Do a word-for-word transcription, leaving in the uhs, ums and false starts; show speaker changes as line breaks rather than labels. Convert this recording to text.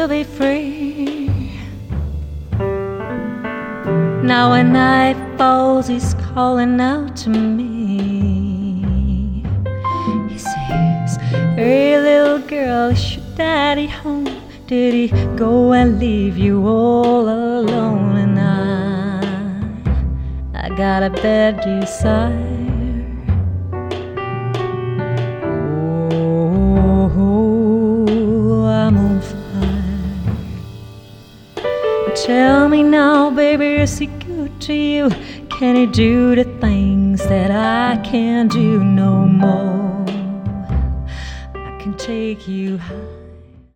to be free. Now when night falls, he's calling out to me. He says, hey little girl, is your daddy home? Did he go and leave you all alone? And I, I got a bad desire. Oh, I'm on fire. Tell me now, baby, is he good to you? Can he do the things that I can't do no more? I can take you high.